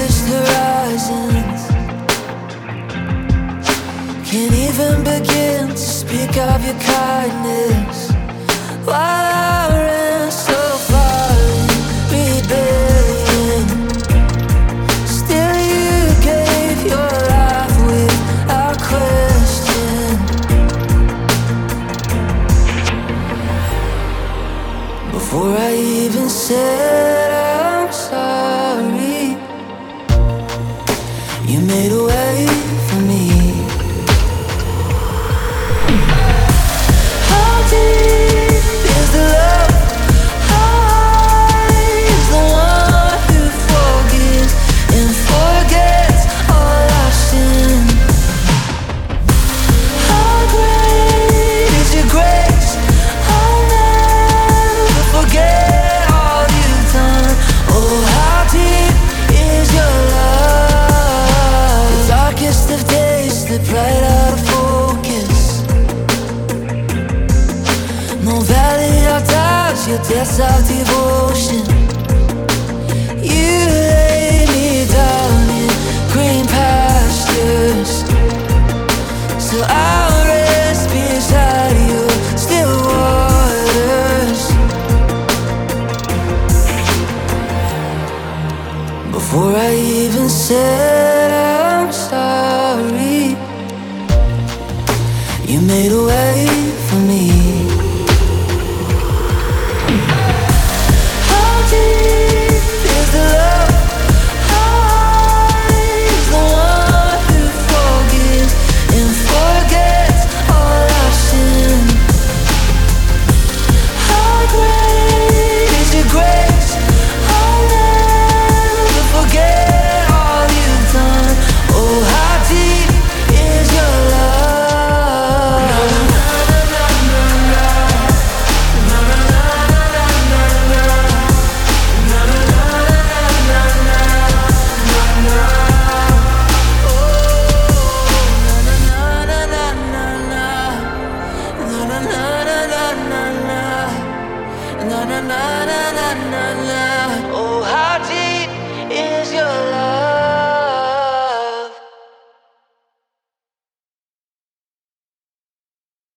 darkest horizons. Can't even begin to speak of your kindness. While I ran so far in rebellion, still you gave your life without question. Before I even said I'm sorry, you made a way for me. How deep is the love? How high is the one who forgives and forgets all our sin? How great is your grace? I'll never forget all you've done. Oh, how deep is your love? The darkest of days slip right out of focus. No valley of doubts, your depths of devotion. You lay me down in green pastures, so I'll rest beside your still waters. Before I even said I'm sorry, you made a way for me. How deep is the love? How high is the one who forgives and forgets all our sin? How great is your grace? I'll never forget all you've done. Oh, how deep is your love? Na na na na na na.